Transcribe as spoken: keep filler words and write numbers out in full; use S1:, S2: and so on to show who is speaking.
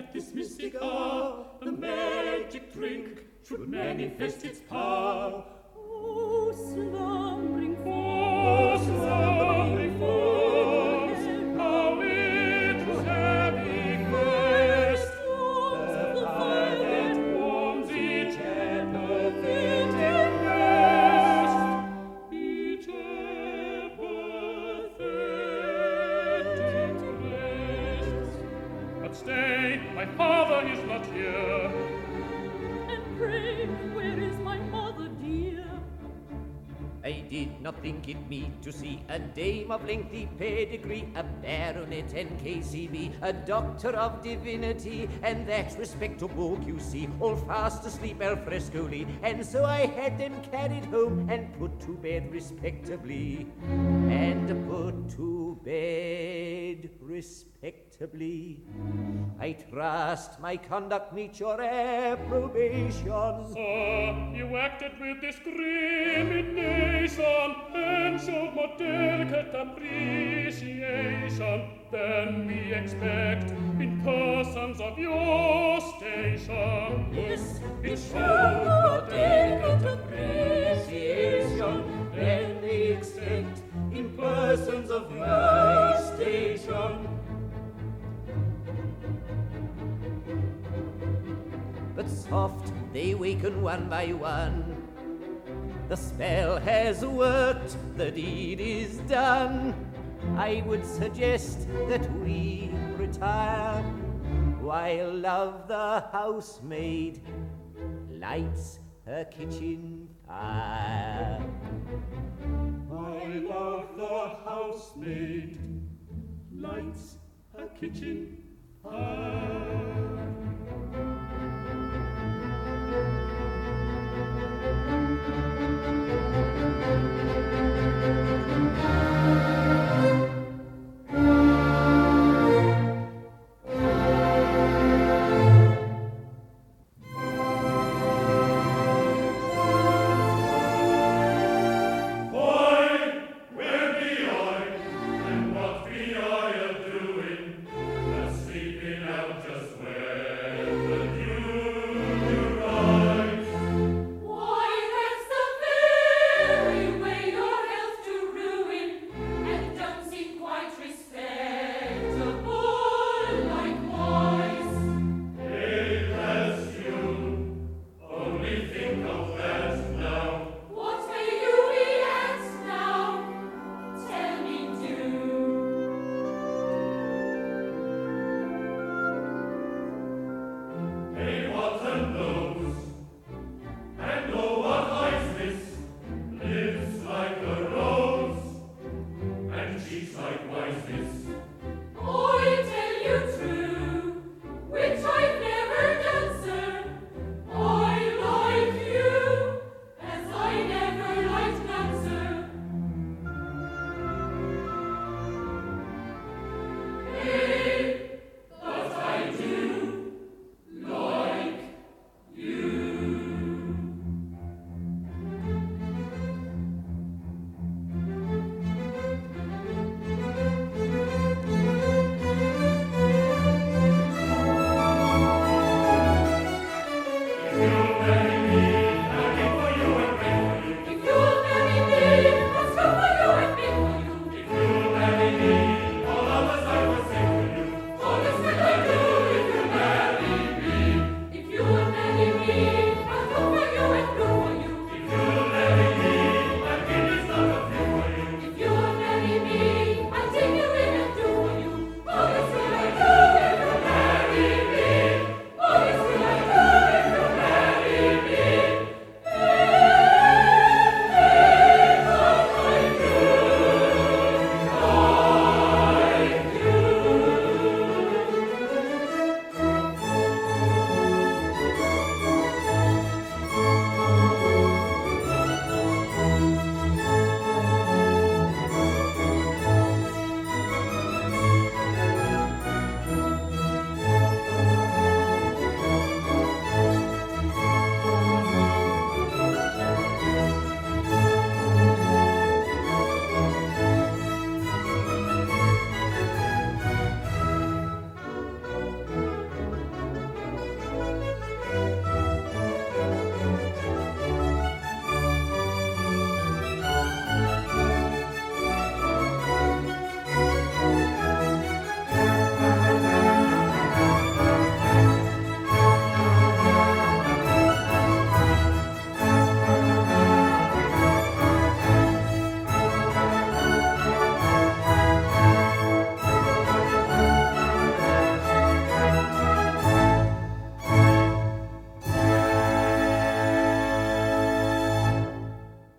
S1: at this mystic hour, the magic drink should manifest its power.
S2: Oh, slumbering
S1: Oh, slumbering forms, how it was heavy first, the fire that warms each apathetic breast, each apathetic breast. But stay, my father is not here.
S2: And pray, where is my mother dear?
S3: I did not think it meet to see a dame of lengthy pedigree, a baronet and K C B, a doctor of divinity, and that respectable book you see, all fast asleep al frescoly, and so I had them carried home and put to bed respectably, and put to bed respectably. I trust my conduct meets your approbation.
S1: Sir, you acted with discrimination and showed more delicate appreciation than we expect in persons of your station.
S3: Yes,
S1: It showed more delicate
S3: appreciation than they expect in persons of my station. But soft they waken one by one. The spell has worked, the deed is done. I would suggest that we retire while Love the housemaid lights her kitchen fire.
S1: I love the housemaid lights her kitchen fire.